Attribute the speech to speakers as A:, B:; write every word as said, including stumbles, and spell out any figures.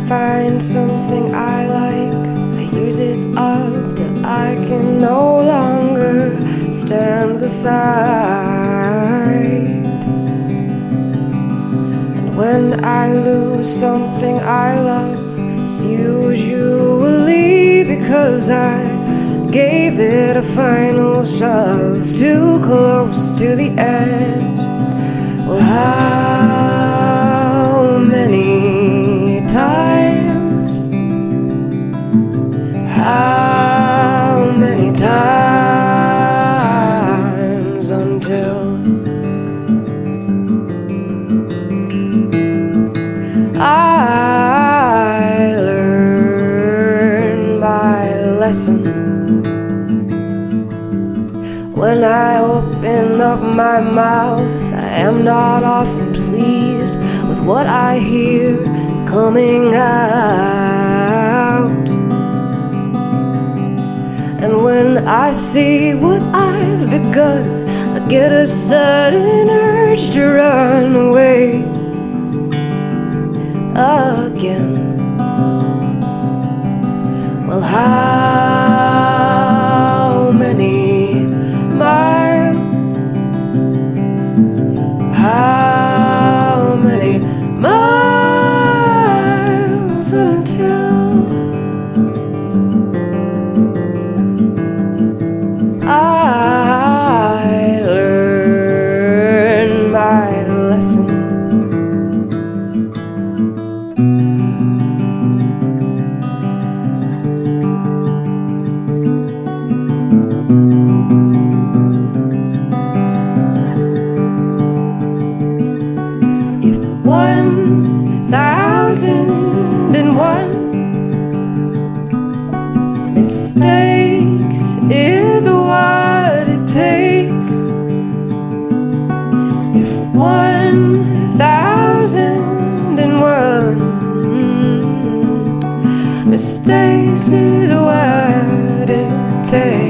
A: find something I like, I use it up till I can no longer stand the sight. And when I lose something I love, it's usually because I gave it a final shove, too close to the edge. Well, how many times, how many times until I learn my lesson? When I open up my mouth, I am not often pleased with what I hear coming out. And when I see what I've begun, I get a sudden urge to run away again. Well, how many miles, how many miles until I learn my lesson? One thousand and one mistakes is what it takes. If one thousand and one mistakes is what it takes.